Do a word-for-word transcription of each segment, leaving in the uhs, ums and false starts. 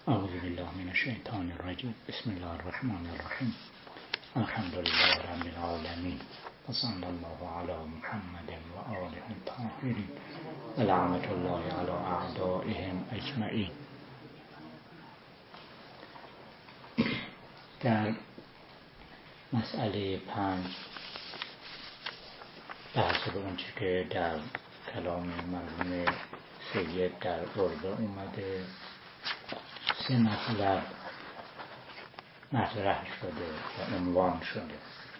اعوذ بالله من الشیطان الرجیم. بسم الله الرحمن الرحیم. الحمد لله رب العالمین و صلی الله علی محمد و آله الطاهرین و لعنت الله علی اعدائهم اجمعین. در مسئله پنج بحث به اونچه که در کلام مرحوم سید در عربه اومده سه مطلب مطرح شده و عنوان شده.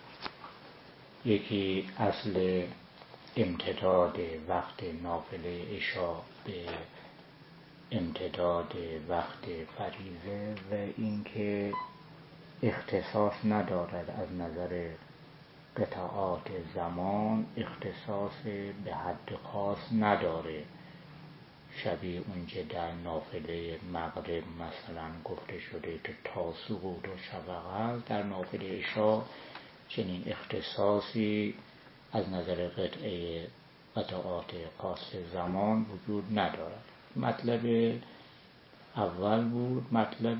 یکی اصل امتداد وقت نافله عشا به امتداد وقت فریضه و اینکه اختصاص ندارد از نظر قطعات زمان، اختصاص به حد خاص نداره، شبیه اونجا در نافله مغرب مثلا گفته شده که تا سقوط و شفق، در نافله عشا چنین اختصاصی از نظر قطعه قطعات خاص زمان وجود ندارد. مطلب اول بود. مطلب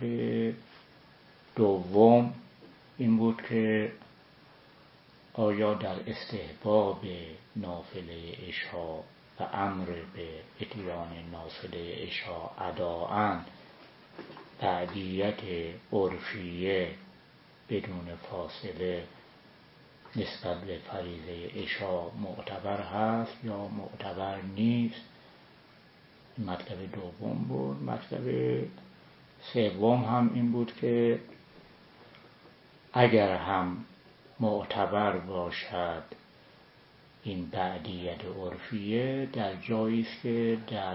دوم این بود که آیا در استحباب نافله عشا و امر به اتیان نافله عشا اداءً بعدیت عرفیه بدون فاصله نسبت به فریضه عشا معتبر هست یا معتبر نیست؟ مطلب دوم بود. مطلب سوم هم این بود که اگر هم معتبر باشد این بعدیت عرفیه، در جایی است که در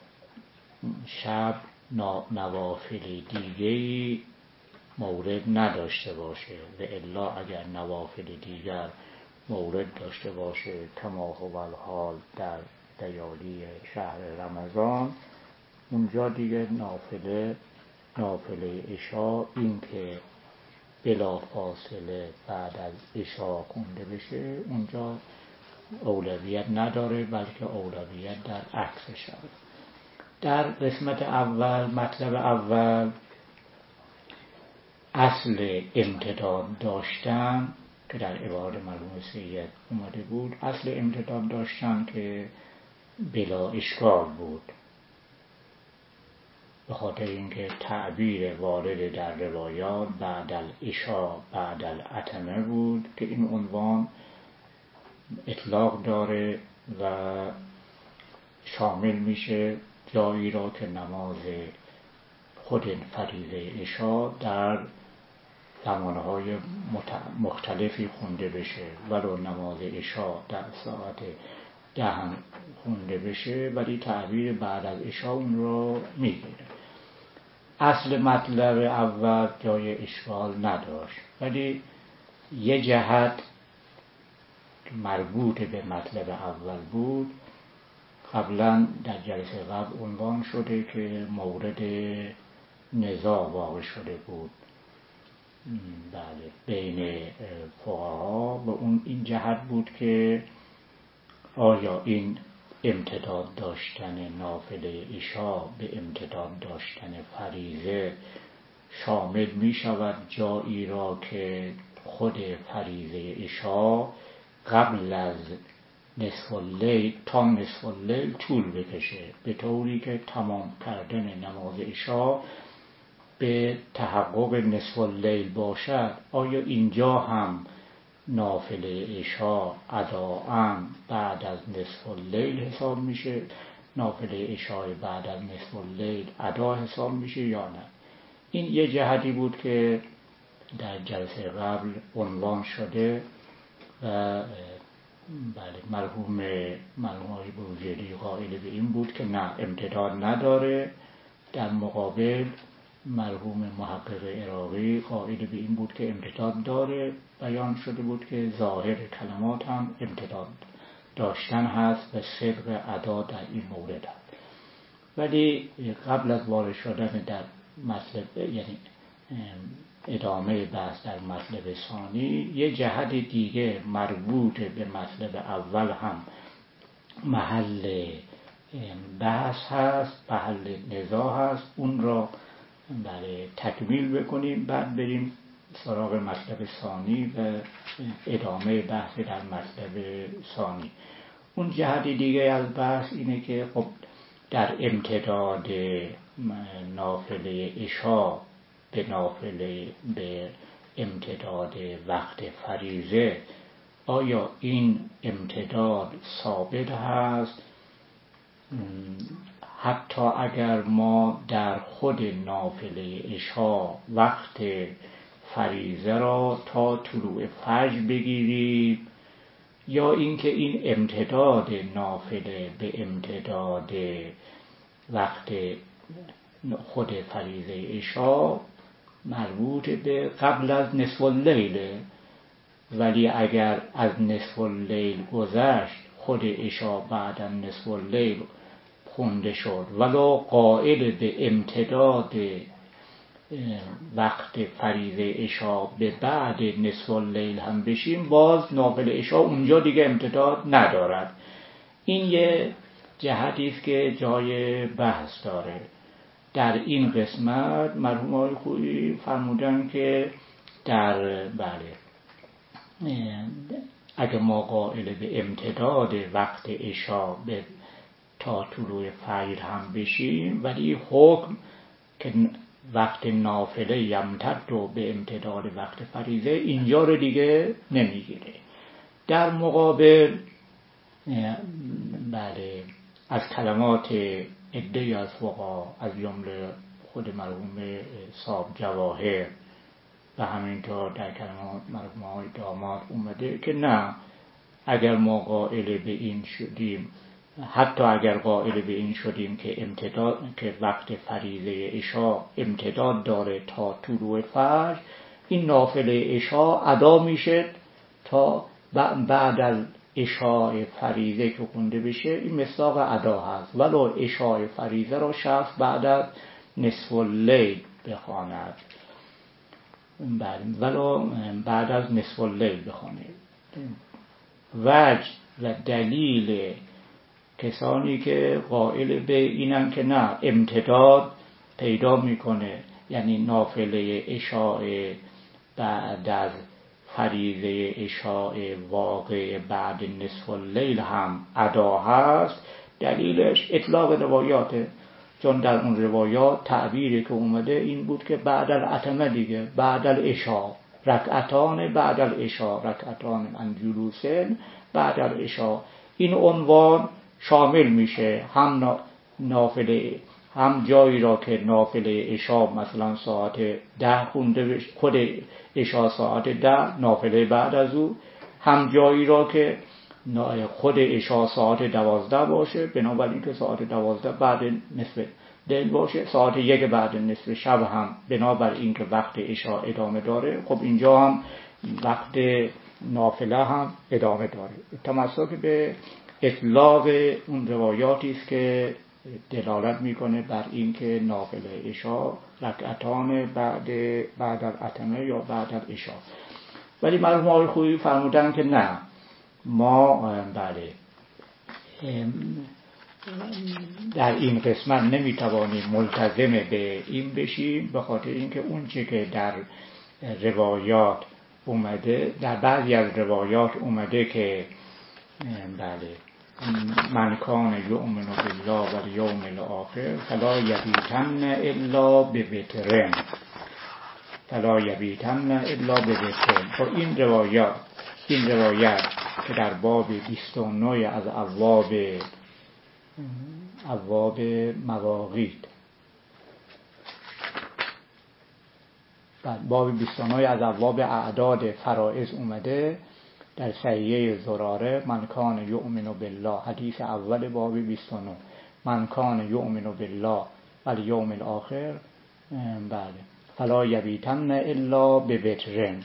شب نوافل دیگری مورد نداشته باشه و الا اگر نوافل دیگر مورد داشته باشه کما هو الحال در لیالی شهر رمضان، اونجا دیگه نافله نافله عشا این که بلا فاصله بعد از عشا خونده بشه اونجا اولویت نداره، بلکه اولویت در عکسش هست. در قسمت اول مطلب اول اصل امتداد داشتن که در عبارت مرحوم سید اومده بود، اصل امتداد داشتن که بلا اشکال بود، به خاطر اینکه تعبیر وارد در روایات بعد العشا بعد العتمه بود که این عنوان اطلاق داره و شامل میشه جایی را که نماز خود فریضه عشا در زمانهای مختلفی خونده بشه، ولو نماز عشا در ساعت ده هم خونده بشه ولی تعبیر بعد از عشا اون رو میگیره. اصل مطلب اول جای اشکال نداشت، ولی یه جهت مربوط به مطلب اول بود قبلا در جلسه قبل عنوان شده که مورد نزاع واقع شده بود بله بین فقها و اون این جهت بود که آیا این امتداد داشتن نافله عشا به امتداد داشتن فریضه شامل می شود جایی را که خود فریضه عشا قبل از نصف اللیل تا نصف اللیل طول بکشه، به طوری که تمام کردن نماز عشا به تحقق نصف اللیل باشد. آیا اینجا هم نافله عشا اداءً بعد از نصف اللیل حساب میشه، نافله عشای بعد از نصف اللیل ادا حساب میشه یا نه؟ این یه جهتی بود که در جلسه قبل عنوان شده و بله مرحوم مرحوم بروجردی قائل به این بود که نه امتداد نداره. در مقابل مرحوم محقق عراقی قائل به این بود که امتداد داره. بیان شده بود که ظاهر کلمات هم امتداد داشتن هست و صدق ادا در این مورد هست. ولی قبل از وارد شدن در مطلب یعنی ادامه بحث در مطلب ثانی، یه جهت دیگه مربوط به مطلب اول هم محل بحث هست، محل نزاع هست، اون را بله تکمیل بکنیم، بعد بریم سراغ مطلب ثانی و ادامه بحث در مطلب ثانی. اون جهت دیگه از بحث اینه که خب در امتداد نافله عشا به نافله به امتداد وقت فریضه آیا این امتداد ثابت هست حتی اگر ما در خود نافله عشا وقت فریضه را تا طلوع فجر بگیریم، یا اینکه این امتداد نافله به امتداد وقت خود فریضه عشا مربوط به قبل از نصف اللیل، ولی اگر از نصف اللیل گذشت خود عشا بعد از نصف اللیل خونده شد ولو قائل به امتداد وقت فریضه عشا به بعد نصف اللیل هم بشیم، باز نافله عشا اونجا دیگه امتداد ندارد. این یه جهتی است که جای بحث داره. در این قسمت مرحوم آقای خویی فرمودن که در بله اگه ما قائل به امتداد وقت عشا به تا طلوع فجر هم بشیم، ولی حکم که وقت نافله یمتد و به امتداد وقت فریضه اینجا رو دیگه نمیگیره. در مقابل بله از کلمات عده‌ای از فقها از جمله خود مرحوم صاحب جواهر و همینطور در کلمات مرحوم های داماد اومده که نه، اگر ما قائل به این شدیم، حتی اگر قائل به این شدیم که امتداد که وقت فریضه عشا امتداد داره تا طلوع فجر، این نافله عشا ادا میشه تا بعد از عشاء فریضه که خونده بشه، این مصداق ادا هست. ولو عشاء فریضه را شخص بعد از نصف اللیل بخواند، ولو بعد از نصف اللیل بخواند. وجه و دلیل کسانی که قائل به اینن که نه امتداد پیدا میکنه، یعنی نافله عشاء بعد از فریضه عشاء واقع بعد نصف اللیل هم ادا هست، دلیلش اطلاق روایاته. چون در اون روایات تعبیری که اومده این بود که بعد العتمه دیگه، بعد العشاء رکعتان، بعد العشاء رکعتان عن جلوسین بعد العشاء. این عنوان شامل میشه هم نافله، هم جایی را که نافله عشا مثلا ساعت ده خونده بشه، خود عشا ساعت ده نافله بعد از او، هم جایی را که خود عشا ساعت دوازده باشه، بنابراین که ساعت دوازده بعد نصف لیل باشه، ساعت یک بعد نصف شب هم بنابراین که وقت عشا ادامه داره. خب اینجا هم وقت نافله هم ادامه داره. تمسک به اطلاق اون روایاتی است که دلالت میکنه بر این که نافله عشا رکعتان بعد بعد العتمه یا بعد العشا. ولی مرحوم آقای خویی فرمودن که نه، ما بله در این قسمت نمیتوانیم ملتزم به این بشیم، به خاطر اینکه اون چه که در روایات اومده، در بعضی از روایات اومده که بله من کان یؤمن بالله و الیوم الاخر فلا یبیتن الا بوترن فلا یبیتن الا بوترن. خب این روایات این روایت که در باب بیست و نه از ابواب ابواب مواقیت، بعد باب بیست و نه از ابواب اعداد فرائض اومده در صحیحه زراره، من کان یؤمن بالله، حدیث اول باب بیست و نه، من کان یؤمن بالله و الیوم الاخر بله فلا یبیتن الا بوترن.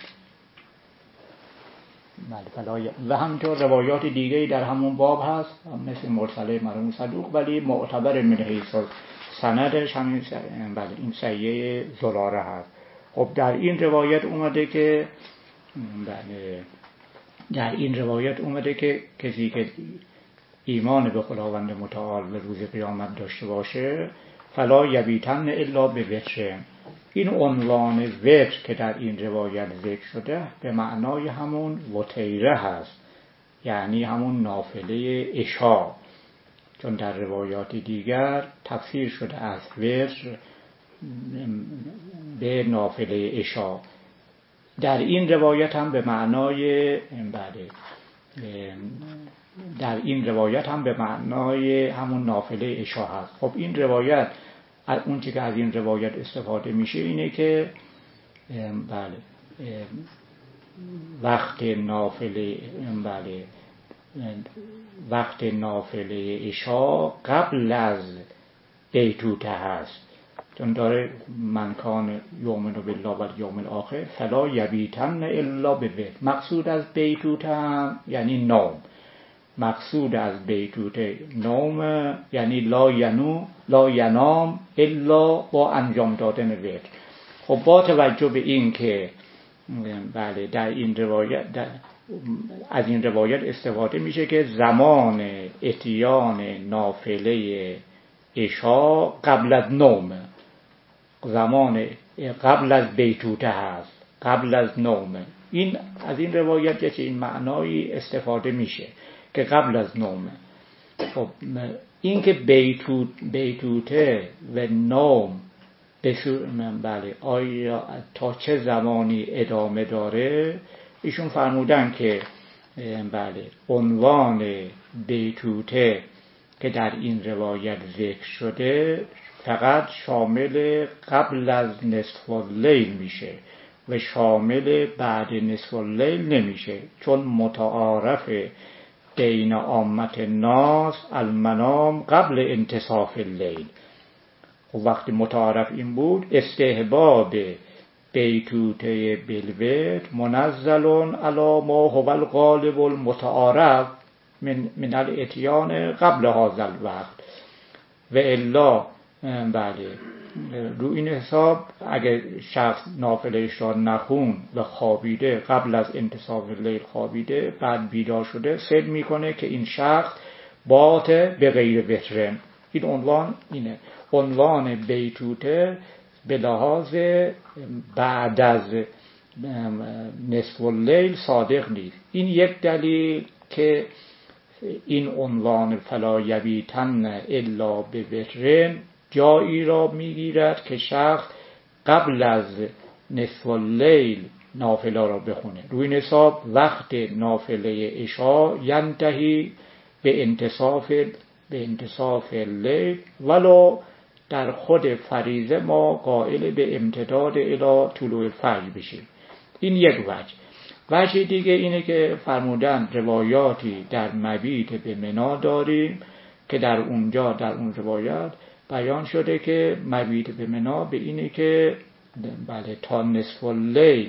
بله و همینطور روایات دیگری در همون باب هست مثل مرسله مرحوم صدوق، ولی معتبر من حیث سندش همین بله این صحیحه زراره هست. خب در این روایت اومده که بله در این روایت اومده که کسی که ایمان به خداوند متعال و روز قیامت داشته باشه فلا یبیتن الا بوترن، این عنوان وتر که در این روایت ذکر شده به معنای همون وتیره هست، یعنی همون نافله عشا، چون در روایات دیگر تفسیر شده از وتر به نافله عشا. در این روایت هم به معنای بله در این روایت هم به معنای همون نافله عشا هست. خب این روایت، اون چیزی که از این روایت استفاده میشه اینه که بله وقت نافله بله وقت نافله عشا قبل از بیتوته هست، چون داره من کان یؤمن بالله و الیوم الاخر فلا یبیتن الا بوتر. مقصود از بیتوته هم یعنی نوم، مقصود از بیتوته نوم، یعنی لا ینو لا ینام الا با انجام دادن وتر. خب با توجه به این که بله در این روایت در از این روایت استفاده میشه که زمان اتیان نافله عشا قبل از نوم، زمان قبل از بیتوته هست، قبل از نوم. این از این روایت که این معنایی استفاده میشه که قبل از نوم. خب این که بیتوت بیتوته و نوم بله آیا تا چه زمانی ادامه داره، ایشون فرمودن که بله عنوان بیتوته که در این روایت ذکر شده فقط شامل قبل از نصف اللیل میشه و شامل بعد نصف اللیل نمیشه، چون متعارف بین عامت الناس المنام قبل انتصاف اللیل. و وقتی متعارف این بود استحباب بیتوته بالوتر منزل علی ما هو الغالب المتعارف من من الاتیان قبل هذا الوقت و الا بله رو این حساب اگر شخص نافلهش را نخون و خوابیده، قبل از انتصاف لیل خوابیده، بعد بیدار شده، سر میکنه که این شخص بات به غیر وترن. این عنوان اینه، عنوان بیتوته به لحاظ بعد از نصف اللیل صادق نیست. این یک دلیل که این عنوان فلا یبیتن الا بوترن جایی را میگیرد که شخص قبل از نصف اللیل نافله را بخونه. روی این حساب وقت نافله عشا ینتهی به انتصاف به انتصاف لیل، ولو در خود فریضه ما قائل به امتداد الی طلوع الفجر بشیم. این یک وجه. وجه دیگه اینه که فرمودن روایاتی در مبیت به منا داریم که در اونجا در اون روایات بیان شده که مبیت به منا به اینه که بله تا نصف اللیل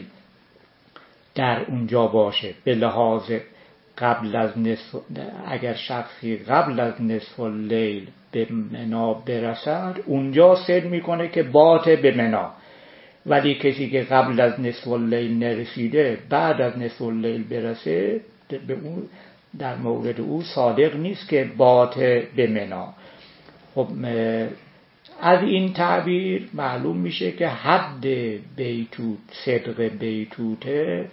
در اونجا باشه، به لحاظ قبل از نصف، اگر شخصی قبل از نصف اللیل به منا برسد اونجا سر میکنه که بات به منا، ولی کسی که قبل از نصف اللیل نرسیده بعد از نصف اللیل برسه به اون در مورد او صادق نیست که بات به منا. خب از این تعبیر معلوم میشه که حد بیتوت صدق بیتوته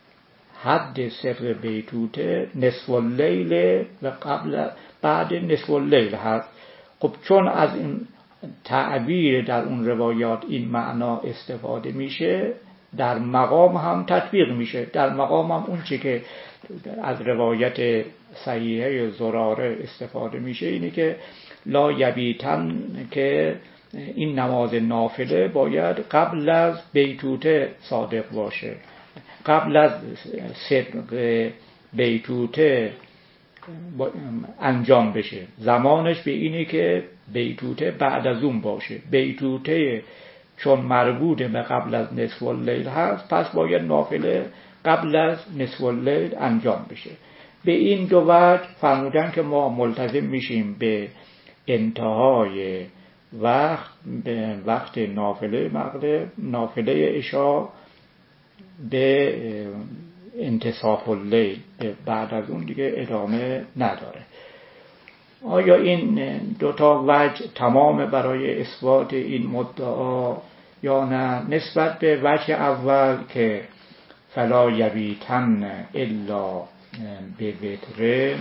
حد صدق بیتوته نصف اللیل و قبل بعد نصف اللیل هست. خب چون از این تعبیر در اون روایات این معنا استفاده میشه، در مقام هم تطبیق میشه. در مقام هم اون چی که از روایت صحیحه زراره استفاده میشه اینه که لا یبیتن، که این نماز نافله باید قبل از بیتوته صادق باشه، قبل از صدق بیتوته انجام بشه. زمانش به اینه که بیتوته بعد از اون باشه. بیتوته چون مربوط به قبل از نصف اللیل هست، پس باید نافله قبل از نصف اللیل انجام بشه. به این دو وجه فرمودن که ما ملتزم میشیم به انتهای وقت به وقت نافله مغرب، نافله عشا به انتصاف اللیل، بعد از اون دیگه ادامه نداره. آیا این دوتا وجه تمام برای اثبات این مدعا یا نه نسبت به وجه اول که فلا یبیتن الا به وتر،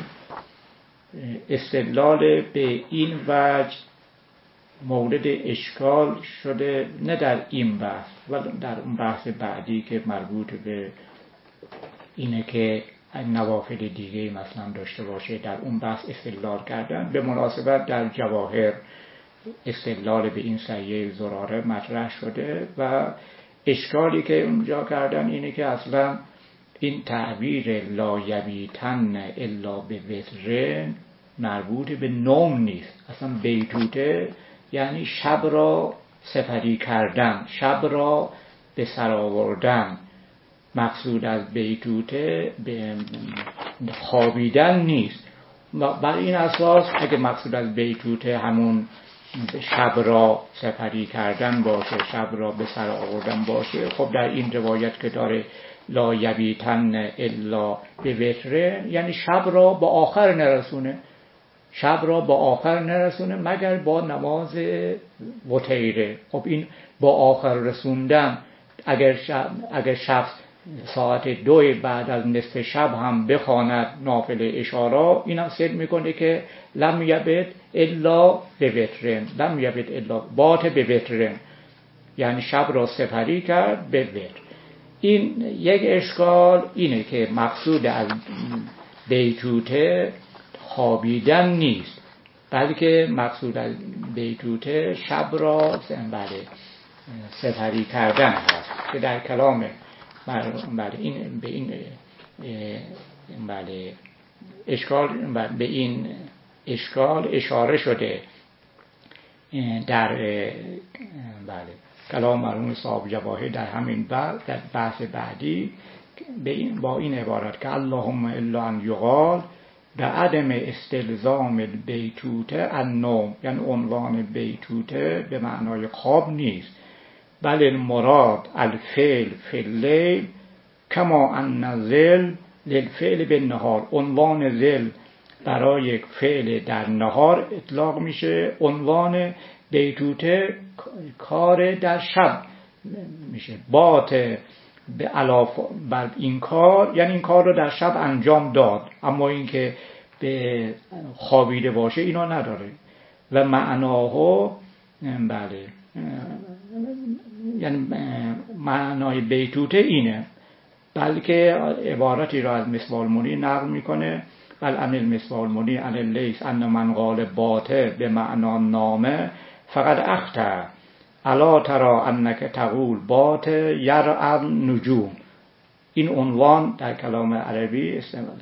استدلال به این وجه مورد اشکال شده، نه در این بحث ولی در اون بحث بعدی که مربوط به اینه که نوافل دیگه مثلا داشته باشه، در اون بحث استدلال کردن. به مناسبت در جواهر استدلال به این سیه زراره مطرح شده و اشکالی که اونجا کردن اینه که اصلا این تعبیر لا یبیتن الا به وتر مربوط به نوم نیست. اصلا بیتوته یعنی شب را سپری کردن، شب را به سر آوردن. مقصود از بیتوته به خوابیدن نیست. بر این اساس اگه مقصود از بیتوته همون شب را سپری کردن باشه، شب را به سر آوردن باشه، خب در این روایت که داره لا یبیتن الا به وتر یعنی شب را به آخر نرسونه، شب را با آخر نرسونه مگر با نماز وتیره. خب این با آخر رسوندن اگر شب اگر شخص ساعت دو بعد از نصف شب هم بخواند نافله اشاره، اینم صدق میکنه که لم یبت الا به وترن، لم یبت الا بات به وترن، یعنی شب را سپری کرد به وتر. این یک اشکال اینه که مقصود از بیتوته خوابیدن نیست، بلکه مقصود از بیتوته شب را بله سپری کردن هست که در کلام بله این به این بله اشکال به این اشکال اشاره شده در بله کلام مرحوم صاحب جواهر در همین بعد در بحث بعدی به این با این عبارت که اللهم الا ان یقال به عدم استلزام البیتوته النوم، یعنی عنوان بیتوته به معنای خواب نیست، بل المراد الفعل فی اللیل کما ان ظل للفعل بالنهار. عنوان ظل برای یک فعل در نهار اطلاق میشه، عنوان بیتوته کار در شب میشه. بات به علاوه بر این کار یعنی این کار رو در شب انجام داد، اما اینکه به خوابیده باشه اینا نداره. و معناه بله یعنی معنای بیتوته اینه، بلکه عبارتی را از مصباح المنیر نقل میکنه بل ان المصباح المنیر عن اللیث ان من قال باته به معنا نامه فقط اخطأ الا ترى انک تقول بات یرعی النجوم. این عنوان در کلام عربی استعمال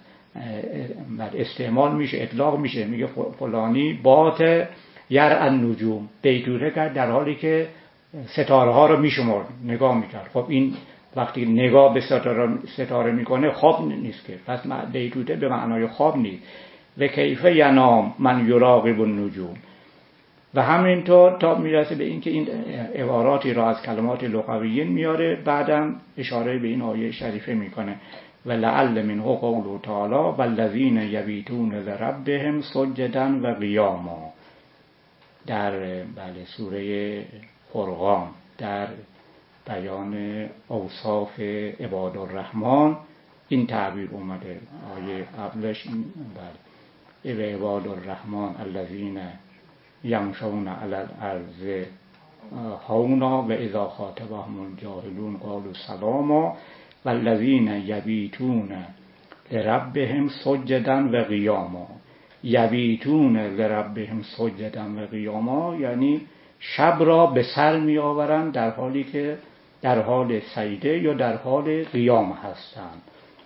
استعمال میشه، اطلاق میشه، میگه فلانی بات یرعی النجوم، بیتوته کرد در حالی که ستاره ها رو میشمرد، نگاه میکرد. خب این وقتی نگاه به ستاره ستاره میکنه خواب نیست که، پس بیتوته به معنای خواب نیست. و کیف ینام من یراقب النجوم. و همینطور تا میرسه به این که این عباراتی را از کلمات لغویین میاره، بعدم اشاره به این آیه شریفه میکنه و لعل منه قوله تعالی والذین یبیتون لربهم سجدا و قیاما. در بله سوره فرقان در بیان اوصاف عباد الرحمن این تعبیر اومده. آیه قبلش بله و عباد الرحمن الذین یمشون علی الارض هونا و اذا خاطبهم الجاهلون قالوا سلاما والذین یبیتون لربهم سجدا و قیاما. یبیتون لربهم سجدا و قیاما یعنی شب را به سر می آورند در حالی که در حال سجده یا در حال قیام هستند.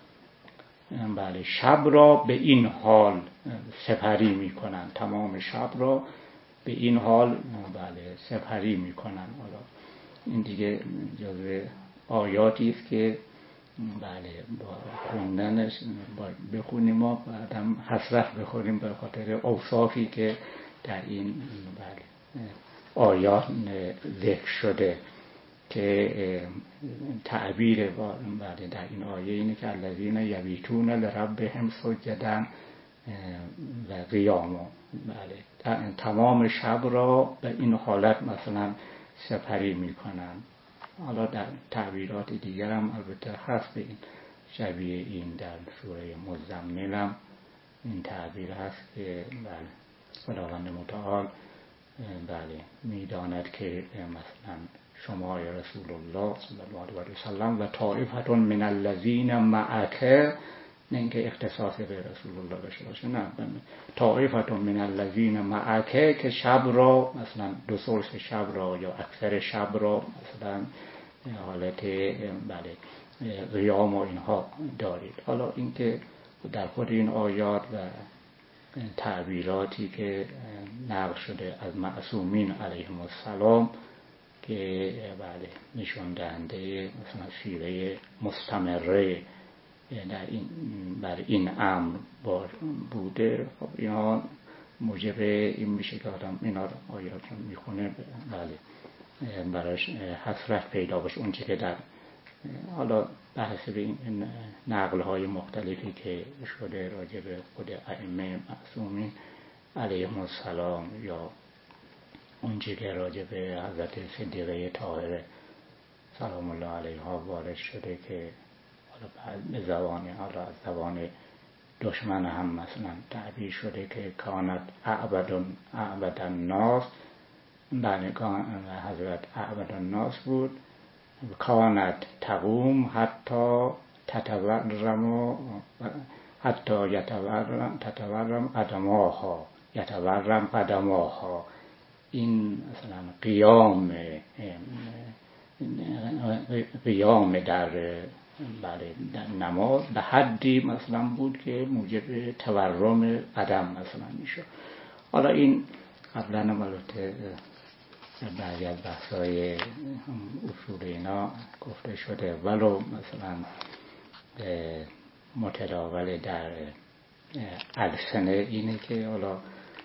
بله شب را به این حال سپری می کنند، تمام شب را به این حال بله سپری می کنند. حالا این دیگه جزء آیاتی است که بله با خوندنش بخونیم و بعدم حسرت بخوریم به خاطر اوصافی که در این بله آیات ذکر شده که تعبیر بله در این آیه اینه که الذین یبیتون لربهم سجدا و قیاما. بله تمام شب را به این حالت مثلا سپری میکنن. حالا در تعبیرات دیگر هم البته هست به این شبیه این، در سوره مزمل هم این تعبیر هست که بله خداوند متعال بله میداند که مثلا شما یا رسول الله صلی الله علیه و سلم و طائفة من الذین معک، نه اینکه اختصاص به رسول الله داشته باشه، نه، طائفة من الذین معک که شب را مثلا دو ثلث شب را یا اکثر شب را مثلا حالت بله قیام و اینها دارید. حالا اینکه در خود این آیات و تعبیراتی که نقل شده از معصومین علیهم السلام که بله نشون دهنده مثلا سیره مستمره در این بر این امر بوده، خب اینا موجب این میشه که آدم اینا آیات رو میخونه بله براش حسرت پیدا باشه. اون چه که در حالا بحث به این نقل های مختلفی که شده راجع به خود ائمه معصومین علیهم السلام یا اون چه که راجع به حضرت صدیقه طاهره سلام الله علیها وارد شده که حالا به زبان حالا از زبان دشمن هم مثلا تعبیر شده که کانت اعبد اعبد الناس، بله حضرت اعبد الناس بود، کانت تقوم حتی تتورم حتی یتورم تتورم قدماها یتورم قدماها. این مثلا قیام قیام در بله در نماز به حدی مثلا بود که موجب تورم قدم مثلا میشه. حالا این قبلا هم البته بعضی از بحث‌های اصول اینا گفته شده، ولو مثلا متداول در السنه اینه که حالا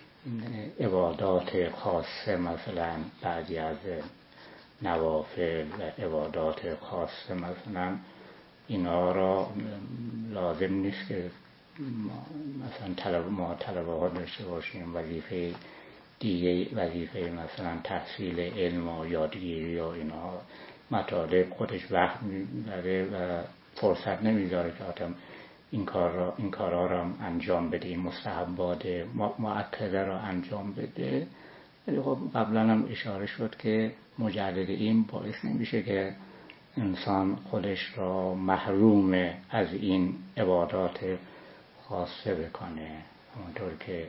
عبادات خاصه مثلا بعضی از نوافل و عبادات خاصه مثلا اینا را لازم نیست که مثلا طلب ما طلبه ها داشته باشیم وظیفه دیگه، وظیفه مثلا تحصیل علم و یادگیری یا اینا مطالب خودش وقت میبره و فرصت نمیذاره که آدم این کار را این کارا را انجام بده، این مستحبات مؤکده را انجام بده. ولی خب قبلا هم اشاره شد که مجرد این باعث نمیشه که انسان خودش را محروم از این عبادات خاصه بکنه. همونطور که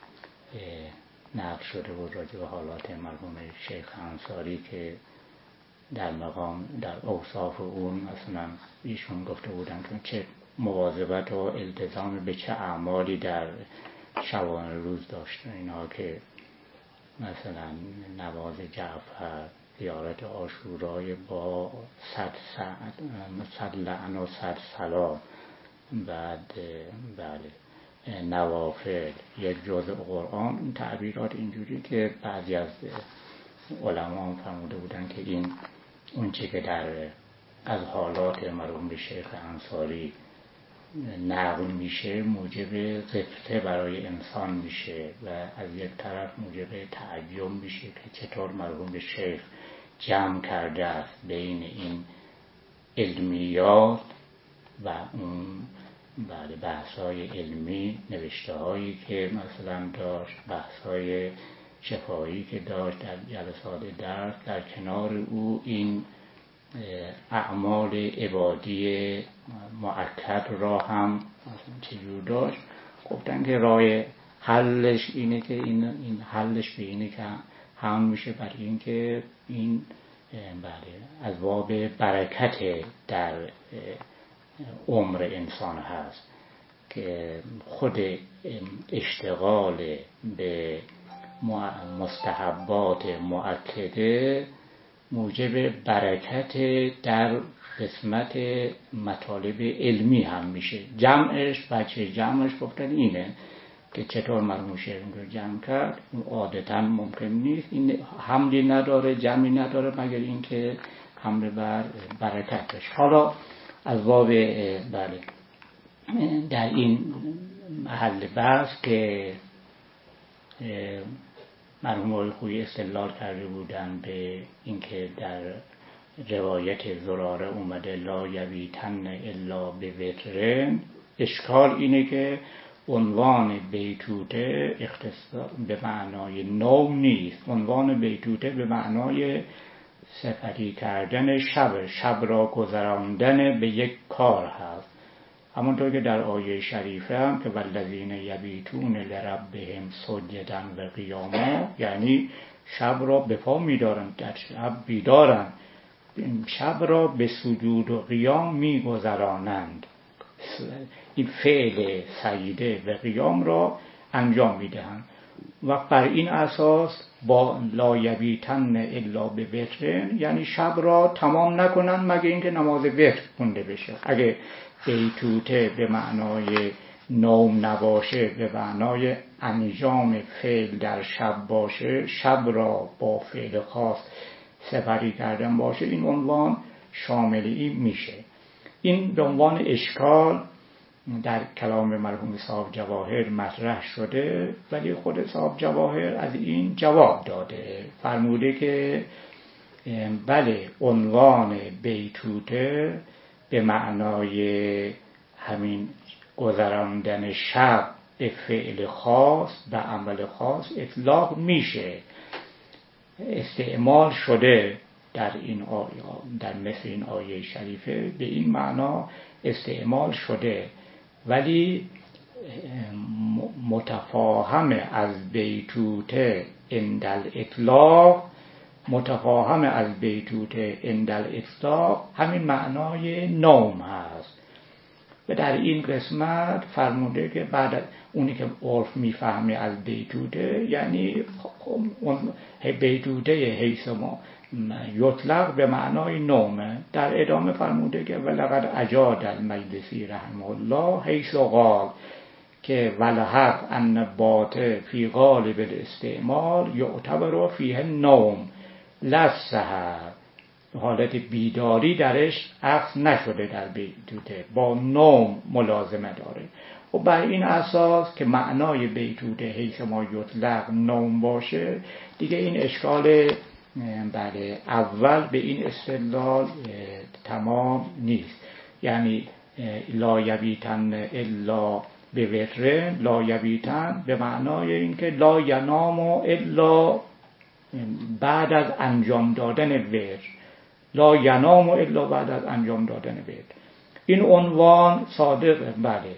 نقل شده بود راجع به حالات مرحوم شیخ انصاری که در مقام در اوصاف اون مثلا ایشون گفته بودن که چه مواظبت و التزام به چه اعمالی در شبانه روز داشته، اینا که مثلا نماز جعفر، زیارت عاشورای با صد ساعت صد لعن و صد سلام، بعد بله نوافل، یک جزء قرآن. این تعبیرات اینجوری که بعضی از علما هم فرموده بودن که این اون چه که در از حالات مرحوم شیخ انصاری نقل میشه موجب غفله برای انسان میشه و از یک طرف موجب تعجب میشه که چطور مرحوم شیخ جمع کرده است بین این علمیات و اون بله بحث‌های علمی، نوشته‌هایی که مثلا داشت، بحث‌های شفاهی که داشت در جلسات درس، در کنار او این اعمال عبادی مؤکد را هم چجور داشت. گفتن که راه حلش اینه که این این حلش به اینه که هم میشه برای این که این بله از باب برکت در عمر انسان هست که خود اشتغال به مستحبات مؤکده موجب برکت در قسمت مطالب علمی هم میشه. جمعش بچه جمعش گفتن اینه که چطور مرحوم شیخ رو جمع کرد. عادتا ممکن نیست، این حملی نداره جمعی نداره مگر اینکه حمل بر برکت بشه. حالا از باب بله در این محل بحث که مرحوم آقای خویی استدلال کرده بودن به اینکه در روایت زراره اومده لا یبیتن الا بوترن. اشکال اینه که عنوان بیتوته اختصاص به معنای نوم نیست. عنوان بیتوته به معنای سپری کردن شب، شب را گذراندن به یک کار هست. همونطور که در آیه شریفه هم که والذین یبیتون لربهم سجدا و قیاما، یعنی شب را به پا می‌دارند، در شب بیدارند، شب را به سجود و قیام می‌گذرانند. این فعل سجده و قیام را انجام می‌دهند و بر این اساس با لا یبیتن الا به وترن، یعنی شب را تمام نکنن مگه اینکه نماز وتر خونده بشه. اگه بیتوته به معنای نوم نباشه، به معنای انجام فعل در شب باشه، شب را با فعل خاص سپری کردن باشه، این عنوان شامل این میشه. این به عنوان اشکال در کلام مرحوم صاحب جواهر مطرح شده، ولی خود صاحب جواهر از این جواب داده، فرموده که بله عنوان بیتوته به معنای همین گذراندن شب به فعل خاص، به عمل خاص اطلاق میشه، استعمال شده در این آیه، در مثل این آیه شریفه به این معنا استعمال شده، ولی متفاهم از بیتوته عند الاطلاق، متفاهم از بیتوته عند الاطلاق همین معنای نوم هست. و در این قسمت فرموده که بعد اونی که عرف میفهمه از بیتوته، یعنی بیتوته حیث ما یطلق به معنای نومه. در ادامه فرموده که ولقد اجاد المجلسی رحمه الله حیث قال که ولحق ان باته فی غالب الاستعمال یعتبر فیه نوم لسه، حالت بیداری درش اخذ نشده در بیتوته، با نوم ملازمه داره. و بر این اساس که معنای بیتوته حیث ما یطلق نوم باشه، دیگه این اشکال بله اول به این استدلال تمام نیست. یعنی لا یبیتن الا به وترن، لا یبیتن به معنای اینکه لا ینام الا بعد از انجام دادن وتر، لا ینام الا بعد از انجام دادن وتر. این عنوان صادق، بله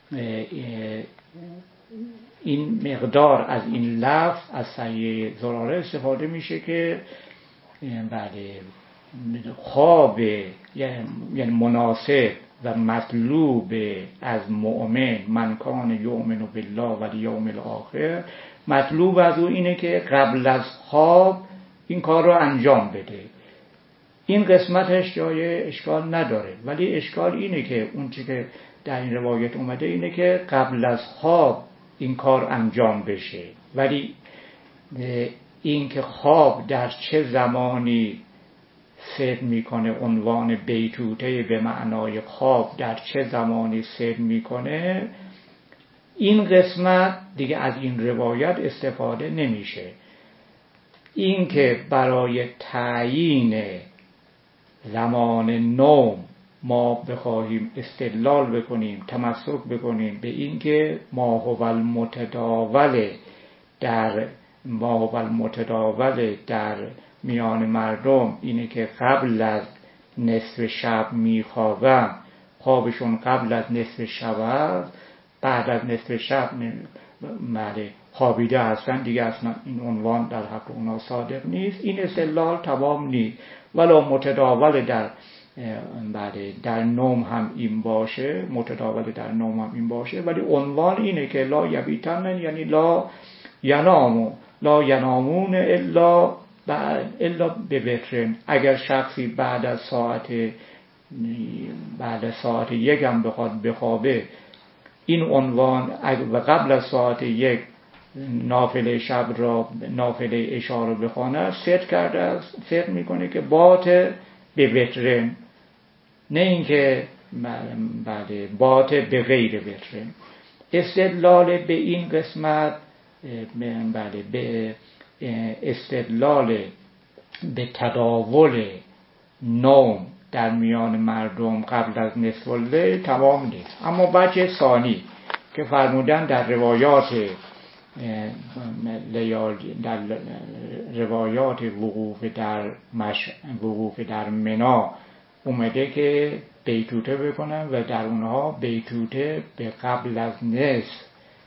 این مقدار از این لفظ از سیه زراره استفاده میشه که بله خواب یعنی مناسب و مطلوب از مؤمن، من کان یؤمن بالله و الیوم الاخر، مطلوب از او اینه که قبل از خواب این کار رو انجام بده. این قسمتش جای اشکال نداره، ولی اشکال اینه که اون چی که در این روایت اومده اینه که قبل از خواب این کار انجام بشه، ولی این که خواب در چه زمانی صدق میکنه، عنوان بیتوته به معنای خواب در چه زمانی صدق میکنه، این قسمت دیگه از این روایت استفاده نمیشه. این که برای تعیین زمان نوم ما بخواهیم استدلال بکنیم، تمسک بکنیم به این که ما هو المتداول در ما هو المتداول در میان مردم اینه که قبل از نصف شب میخوابن، خوابشون قبل از نصف شب هست، بعد از نصف شب ماله خوابیده هستن، دیگه اصلا این عنوان در حق اونا صادق نیست. این استدلال تمام نیست. ولی متداول در بله در نوم هم این باشه، متداول در نوم هم این باشه، ولی عنوان اینه که لا یبیتن یعنی لا ینامو لا ینامون الا الا به وترن. اگر شخصی بعد از ساعت بعد از ساعت یک هم بخواد بخوابه، این عنوان و قبل از ساعت یک نافله شب را نافله عشا رو بخونه، صدق کرده است، صدق میکنه که بات به وترن، نه اینکه بعد بات به غیر وترن. استدلال به این قسمت بله به استدلال به تداول نوم در میان مردم قبل از نصف اللیل تمام نیست. اما وجه ثانی که فرمودن در روایات در روایات وقوف در مش وقوف در منا اومده که بیتوته بکنن و در اونها بیتوته به قبل از نصف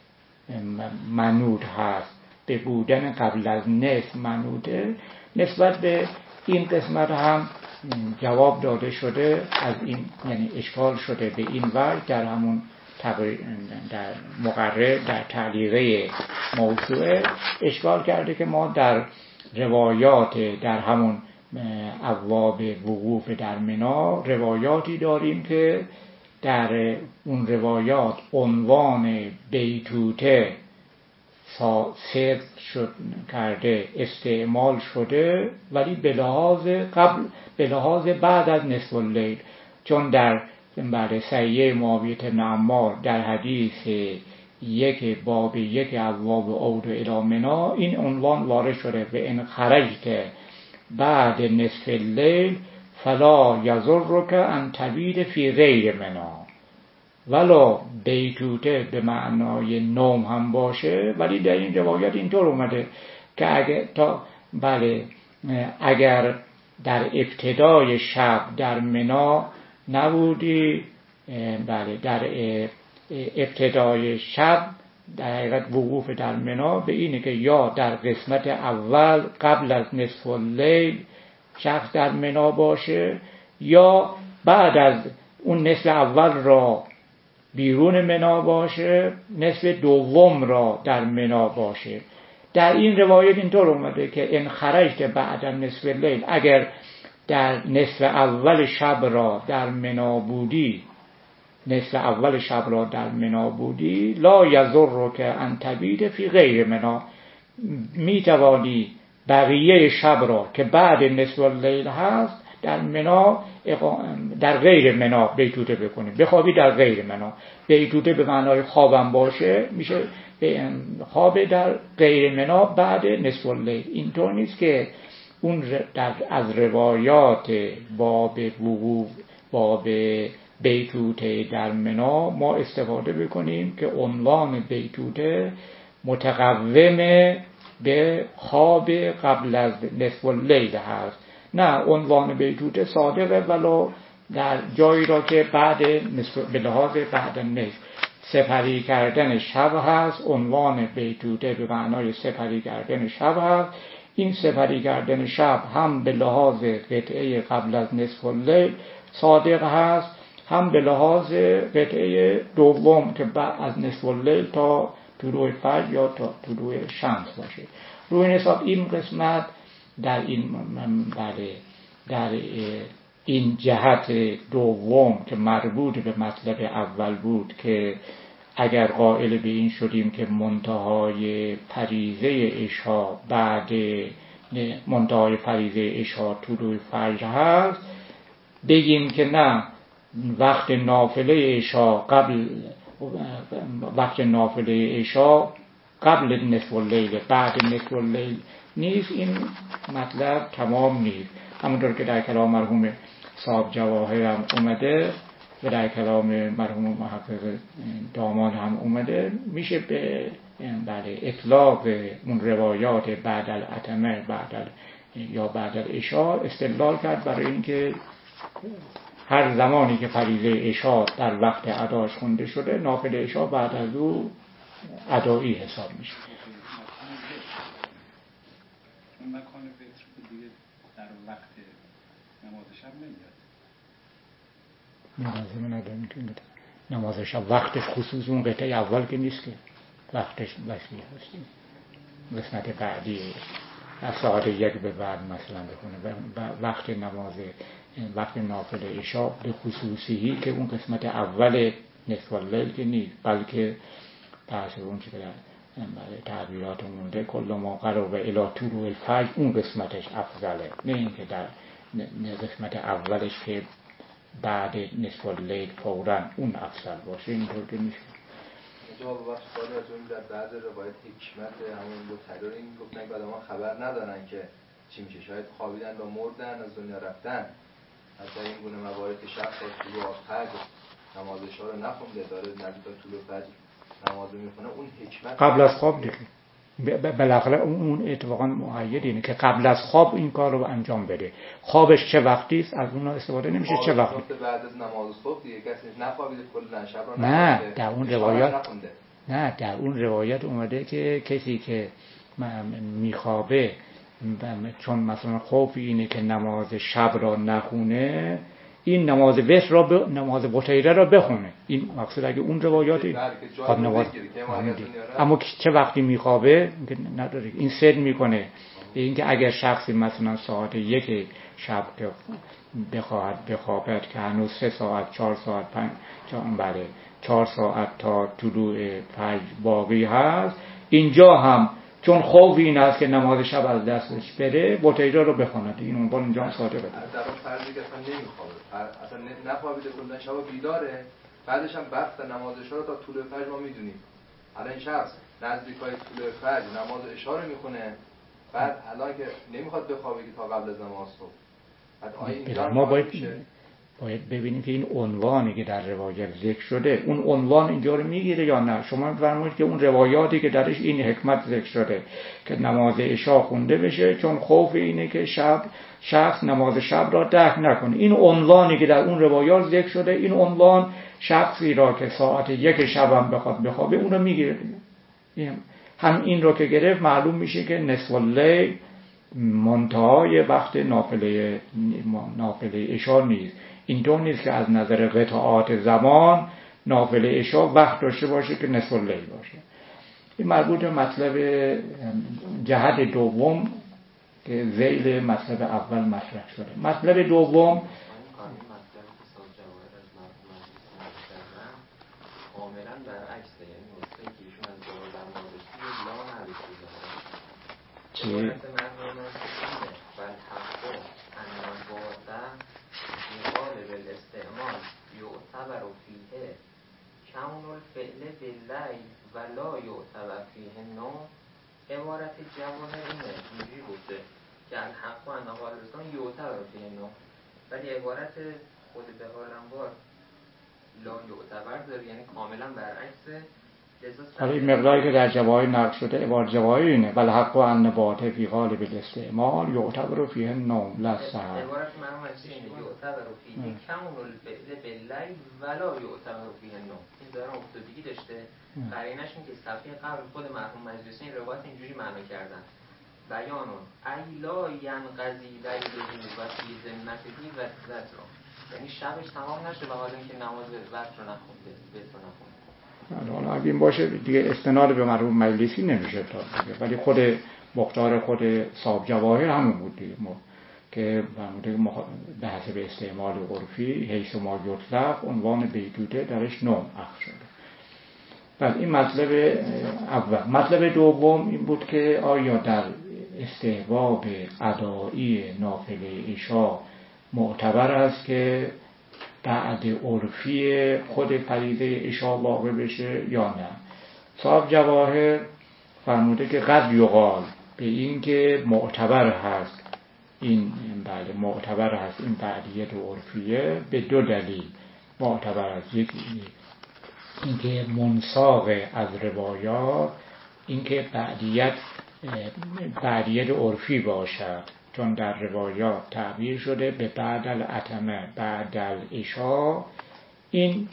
منوط هست، به بودن قبل از نصف منوطه. نسبت به این قسمت هم جواب داده شده، از این یعنی اشکال شده به این وجه در همون در مقرر در تعلیقه موضوعه اشکال کرده که ما در روایات در همون ابواب وقوف در منا روایاتی داریم که در اون روایات عنوان بیتوته صدق شد کرده استعمال شده، ولی به لحاظ قبل به لحاظ بعد از نصف اللیل، چون در بعد صحیح معاویه بن عمار در حدیث یک باب یک ابواب عود الی منا این عنوان وارد شده و ان خرجت بعد نصف اللیل فلا یضرک ان تبیت فی غیر منا. ولو بیتوته به معنای نوم هم باشه، ولی در این روایت اینطور اومده که اگر تا بله اگر در ابتدای شب در منا نبودی، بله در ابتدای شب در حقیقت وقوف در منا به اینه که یا در قسمت اول قبل از نصف اللیل شخص در منا باشه، یا بعد از اون نصف اول را بیرون منا باشه، نصف دوم را در منا باشه. در این روایت اینطور اومده که ان خرجت بعد نصف اللیل، اگر در نصف اول شب را در منا بودی نصف اول شب را در منا بودی لا یضرک ان تبیت فی غیر منا، می توانی بقیه شب را که بعد نصف اللیل هست در منا در غیر منا بیتوته بکنی، بخوابی در غیر منا. بیتوته به معنای خوابم باشه میشه خواب در غیر منا بعد نصف اللیل. اینطور نیست که اون در از روایات باب وقوف باب بیتوته در منا ما استفاده بکنیم که عنوان بیتوته متقوم به خواب قبل از نصف اللیل هست. نه، عنوان بیتوته صادقه، ولو در جایی را که بعد به لحاظ بعد نصف سپری کردن شب هست، عنوان بیتوته به معنای سپری کردن شب هست. این سپری کردن شب هم به لحاظ قطعه قبل از نصف اللیل صادق هست، هم به لحاظ قطعه دوم که بعد از نصف اللیل تا طلوع فجر یا تا طلوع شمس باشه. روی حساب این قسمت در این بله در این جهت دوم که مربوط به مطلب اول بود که اگر قائل به این شدیم که منتهای فریضه عشاء بعد منتهای فریضه عشاء طلوع فجر هست، بگیم که نه، وقت نافله عشاء قبل وقت نافله عشاء قبل نصف اللیل بعد نصف اللیل نیست. این مطلب تمام نیست. همونطور که در کلام مرحوم صاحب جواهر هم اومده و در کلام مرحوم محقق داماد هم اومده، میشه به بله اطلاق اون روایات بعد العتمه بعد یا بعد العشاء استدلال کرد برای اینکه هر زمانی که فریضه عشاء در وقت اداش خونده شده، نافله عشاء بعد از او ادایی حساب میشه. مکان وتر دیگه در وقت نماز شب نمیاد. لازم نداریم که نماز شب وقتش خصوص اون قطعه اول که نیست که وقتش وسیع هستیم. قسمت بعدی از ساعت یک به بعد مثلا بکنه وقت نماز وقت نافله عشاء به خصوصی که اون قسمت اول نصف اللیل که نیست، بلکه تحصیل اون چی که برای تعبیرات مونده کل ما قرب الی طلوع الفجر اون قسمتش افضله، نه اینکه در قسمت اولش که بعد نصف اللیل فوراً اون افضل باشه. اینطور که نیست. اینجا بخش خواهد راجعون در بعض روایت حکمت همون دو ترور این گفتن که آدم ها خبر ندارن که چی میشه، شاید خوابیدن و مردن از دنیا رفتن. حتی این گونه موارد که شخص از طلوع فجر نمازش ها رو نخونده داره نزدیک تا طلوع فجر نماز میخونه، اون حکمت قبل از خواب دیگه بالاخره اون اتفاقا معید اینه که قبل از خواب این کار رو انجام بده. خوابش چه وقتی است از اون استفاده نمیشه. چه وقتی؟ بعد از نماز صبح دیگه کسی نخوابیده کلا شب رو نه در اون روایت نه در اون روایت اومده که کسی که میخوابه چون مثلا خوفی اینه که نماز شب را نخونه، این نماز وتر را ب... نماز بطیره را بخونه. این مقصود اگه اون روایاتی خب نماز اما چه وقتی میخوابه نداره. این سد میکنه اینکه اگر شخصی مثلا ساعت یک شب که بخواهد بخوابد که هنوز سه ساعت چهار ساعت پنج بله چهار ساعت تا طلوع فجر باقی هست، اینجا هم چون خوف این است که نماز شب از دستش بره بطیره رو بخوند. این عنوان اینجا صادقه. در اون فرضی که اصلا نمیخوابه، اصلا نخوابیده کلا شب بیداره، بعدش هم وقت نمازش رو تا طلوع فجر ما میدونیم. حالا این شخص نزدیکای طلوع فجر نماز عشا رو میخونه، بعد الان که نمیخواد بخوابه که تا قبل از نماز صبح. بعد آیا اینجا ما باید باید ببینیم که این عنوانی که در روایت ذکر شده اون عنوان اینجا رو میگیره یا نه. شما فرمایید که اون روایاتی که درش این حکمت ذکر شده که نماز عشا خونده بشه چون خوف اینه که شب شخص نماز شب را درک نکنه، این عنوانی که در اون روایات ذکر شده، این عنوان شخصی را که ساعت یک شب هم بخواد بخوابه اون رو میگیره. هم این رو که گرفت معلوم میشه که نصف اللیل منتهای وقت نافله نافله عشا نیست. اینطور نیست که از نظر قطعات زمان نافله عشا وقت داشته باشه که نصف اللیل باشه. این مربوط به مطلب جهت دوم که ذیل مطلب اول مطرح شده. مطلب دوم کاملا برعکسه، یعنی نسخه که ایشون از جواب درمازشی لا نرسیده چی؟ عبارت مرحوم است والحق ان الواقع مقابل الاستعمال یعتبر فیه کون الفعل باللیل ولا یعتبر فیه النوم. عبارت جواهر اینه اینجوری گفته که الحق ان الواقع یعتبر فیه النوم، ولی عبارت خود بهار انوار لا یعتبر داره، یعنی کاملا برعکسه. حالا این مقداری که در جواهر نقل شده عبارت جواهر اینه والحق ان باته فی غالب الاستعمال یعتبر فیه النوم لا السحر. عبارت مرحوم است اینه یعتبر فیه کون الفعل باللیل ولا یعتبر فیه النوم. این داره افتادگی داشته. قرینش این که صفحه قبل خود مرحوم مجلسی این روایت اینجوری معنا کردن بیان ای لا ینقضی لیله و فی ذمته و ذکر، یعنی شبش تمام نشه و حالا اینکه نماز وتر رو نخونده وتر رو نخونده. حالا اگه این باشه دیگه استناد به مرحوم مجلسی نمیشه تا دیگه، ولی خود مختار خود صاحب جواهر همون بود دیگه که به حسب استعمال عرفی حیث ما یطلق عنوان بیدوده درش نوم اخذ شده. بعد این مطلب اول. مطلب دوم این بود که آیا در استحباب ادایی نافله عشا معتبر است که بعد عرفی خود فریضه عشا واقع بشه یا نه؟ صاحب جواهر فرموده که قد یقال به این که معتبر هست این بله معتبر هست این بعدیت عرفیه به دو دلیل معتبر است. یکی اینکه منساق از روایات اینکه بعدیت بعدیت عرفی باشد، چون در روایات تعبیر شده به بعد العتمه بعد العشا. این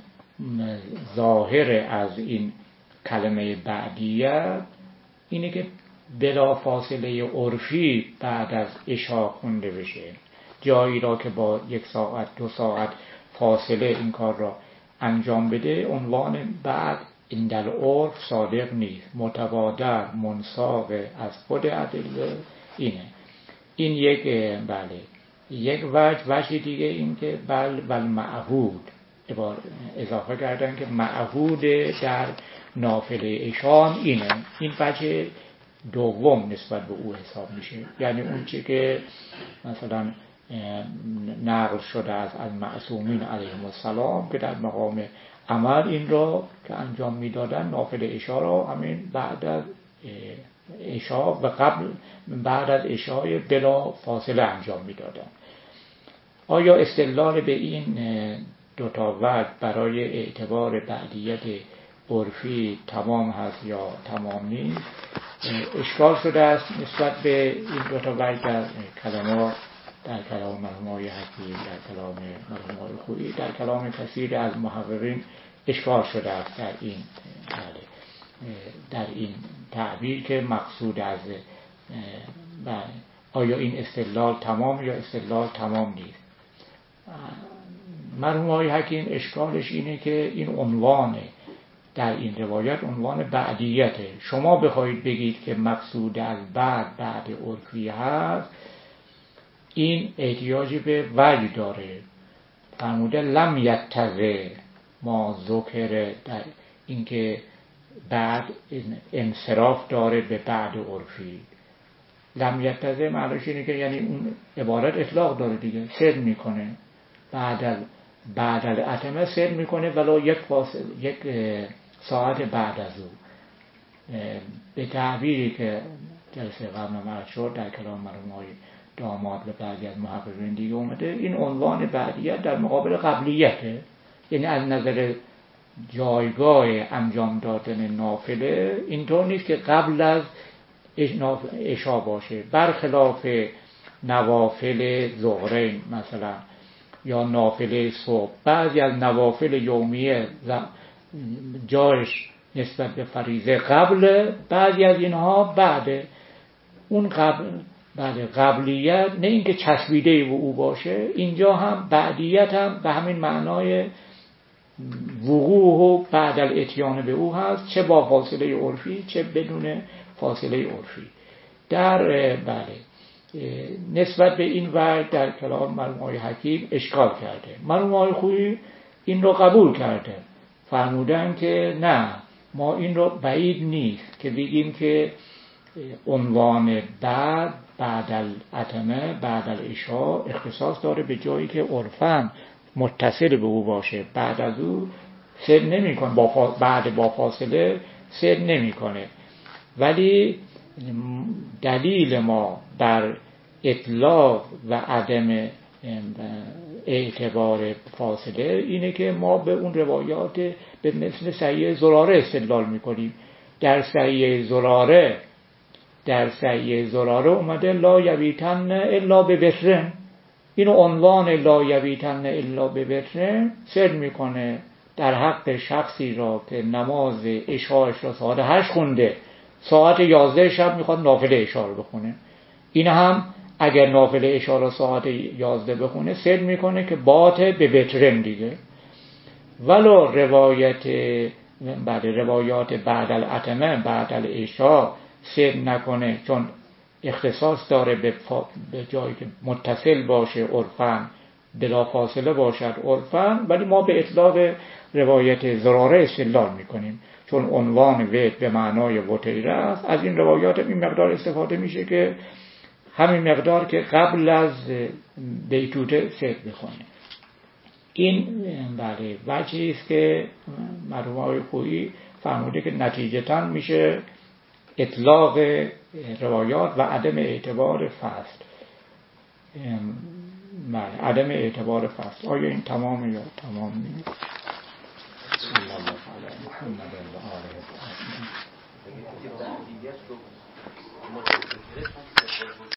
ظاهر از این کلمه بعدیت اینه که بلا فاصله عرفی بعد از عشا خونده بشه. جایی را که با یک ساعت دو ساعت فاصله این کار را انجام بده عنوان بعد عند العرف صادق نیست. متبادر منساق از خود ادله اینه. این یک بله یک وجه. وجه دیگه این که بل بل معهود اضافه کردن که معهود در نافله عشا اینه. این وجه دوم نسبت به او حساب میشه، یعنی اون چی که مثلا نقل شده از المعصومین علیهم السلام که در مقام عمل این را که انجام میدادن نافله عشا را همین بعد از عشا و قبل بعد از عشای بلا فاصله انجام میدادن. آیا استدلال به این دو تا وجه برای اعتبار بعدیت عرفی تمام هست یا تمام نیست؟ اشکال شده است نسبت به این دو تا وجه در کلمات، در کلام مرحوم حکیم، در کلام مرحوم خویی، در کلام کثیر از محققین اشکال شده است در این در این تعبیر که مقصود از آیا این استدلال تمام یا استدلال تمام نیست. مرحوم حکیم اشکالش اینه که این عنوان در این روایت عنوان بعدیته. شما بخواید بگید که مقصود از بعد بعد عرفی هست، این احتیاجی به وجه داره. فرموده لم یتزه ما ذکر، در اینکه بعد انصراف داره به بعد عرفی. لم یتزه معنیش اینه که یعنی اون عبارت اطلاق داره دیگه، سر میکنه بعد از بعد از اتمه سر میکنه ولی یک فاصله یک ساعت بعد از او. به تعبیری که جلسه قبل مرد شد در کلام مرحوم داماد و بعضی از محققین دیگه اومده، این عنوان بعدیت در مقابل قبلیته. یعنی از نظر جایگاه انجام دادن نافله اینطور نیست که قبل از عشا باشه، برخلاف نوافل ظهرین مثلا یا نافله صبح. بعضی از نوافل یومیه جایش نسبت به فریضه قبل، بعضی از اینها بعد. اون قبل بعد قبلیت نه اینکه چسبیده به او باشه، اینجا هم بعدیت هم به همین معنای وقوع و بعد الاتیان به او هست، چه با فاصله عرفی چه بدون فاصله عرفی. در بله نسبت به این وجه در کلام مرحوم حکیم اشکال کرده. مرحوم خویی این رو قبول کرده، فرمودن که نه، ما این رو بعید نیست که بگیم که عنوان بعد بعد الاتمه بعد العشا اختصاص داره به جایی که عرفاً متصل به او باشه. بعد از او سر نمی کنه، با بعد با فاصله سر نمی کنه. ولی دلیل ما بر اطلاق و عدم اعتبار فاصله اینه که ما به اون روایات به مثل صحیح زراره استدلال میکنیم. در صحیح زراره در صحیح زراره اومده لا یبیتن الا به بترن. اینو عنوان لا یبیتن الا به بترن سر میکنه در حق شخصی را که نماز عشاءش را ساعت هشت خونده، ساعت یازده شب میخواد نافله عشا رو بخونه. این هم اگر نافله عشا را ساعت یازده بخونه سر میکنه که بات به بترن دیگه. ولو روایت بعد روایات بعد الاتمه بعد العشا سر نکنه، چون اختصاص داره به, فا... به جایی که متصل باشه عرفاً، بلا فاصله باشد عرفاً، ولی ما به اطلاق روایت زراره استدلال میکنیم چون عنوان وید به معنای وتیره است. از این روایات این مقدار استفاده میشه که همین مقدار که قبل از بیتوته سر بخونه. این بله وجهی است که مرحوم خویی فرموده که نتیجتاً میشه اطلاق روایات و عدم اعتبار فصل. بله عدم اعتبار فصل. آیا این تمام یا تمام نیست؟ صلی الله علیه محمد و آله و صحبه.